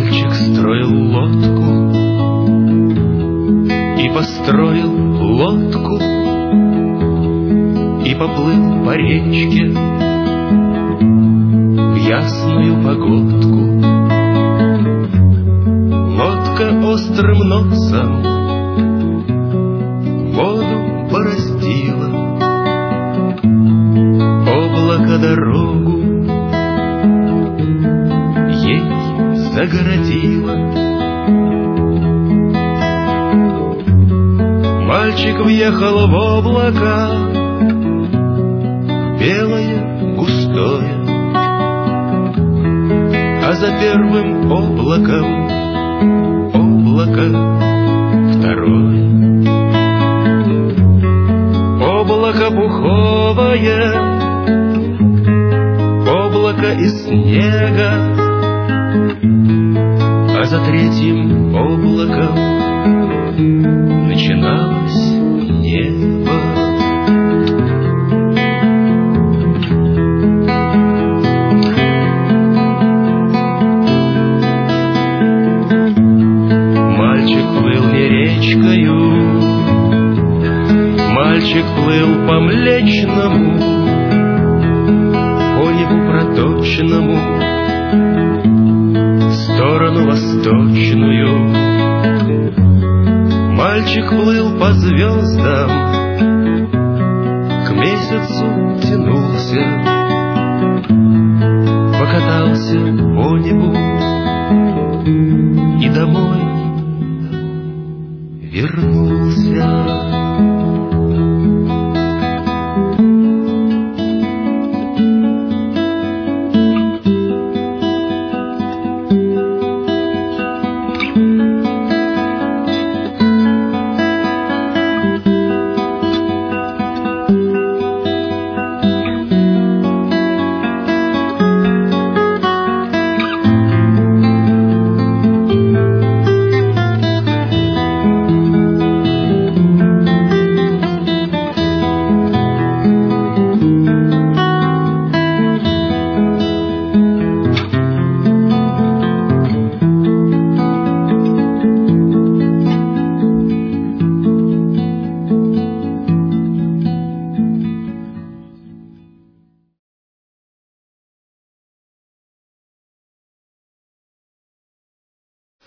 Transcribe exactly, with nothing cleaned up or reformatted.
Мальчик строил лодку и построил лодку и поплыл по речке в ясную погодку. Лодка острым носом воду бороздила, облако дорогу ей загородило. Мальчик въехал в облако, белое, густое, а за первым облаком облако второе. Облако пуховое, облако из снега, а за третьим облаком начиналось небо. Мальчик плыл не речкою, мальчик плыл по Млечному, по небу проточному, в сторону восточную. Мальчик плыл по звездам, к месяцу тянулся, покатался по небу и домой вернулся.